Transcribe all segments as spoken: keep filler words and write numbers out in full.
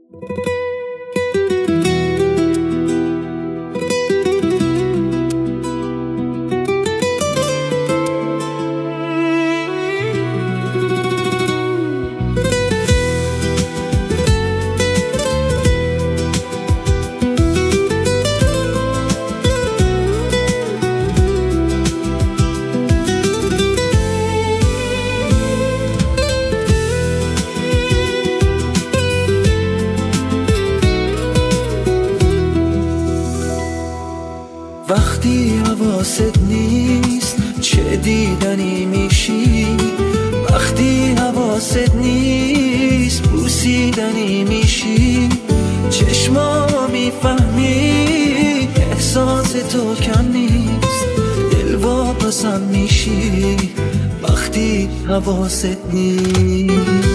وقتی حواست نیست چه دیدنی میشی، وقتی حواست نیست بوسیدنی میشی، چشما میفهمی احساس تو کم نیست، دل واپسم میشی وقتی حواست نیست.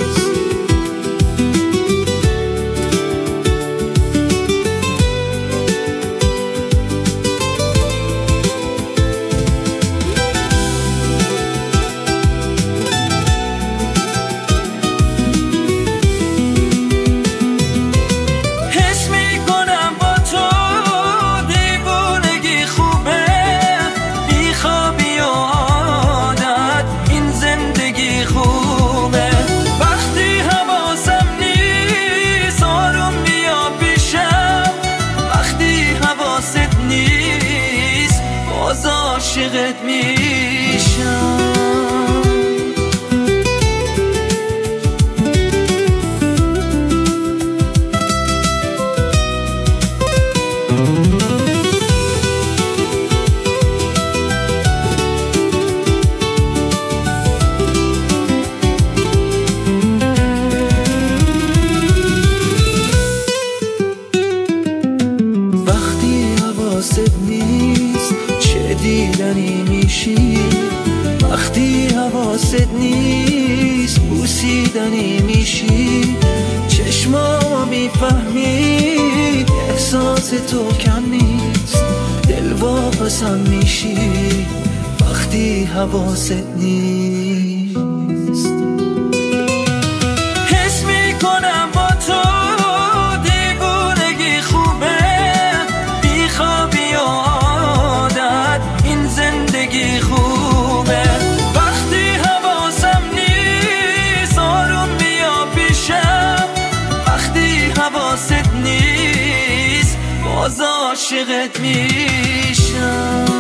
عاشقت میشم. وقتی حواست نیست چه دیدنی میشی، وقتی حواست نیست بوسیدنی میشی، چشما میفهمی احساس تو کم نیست، دل واپسم میشی وقتی حواست نیست. حس میکنم با تو دیوونگی خوبه، بیخوابی و عادت این زندگی خوبه، وقتی حواسم نیست آروم بیا پیشم، وقتی حواست نیست باز عاشقت میشم.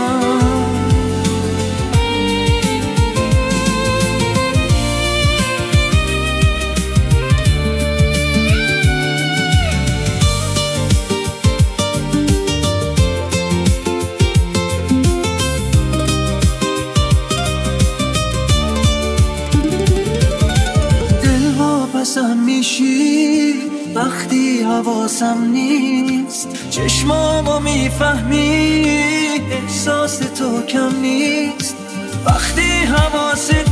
حواسم میشی وقتی حواسم نیست، چشمامو میفهمی احساس تو کم نیست، وقتی حواست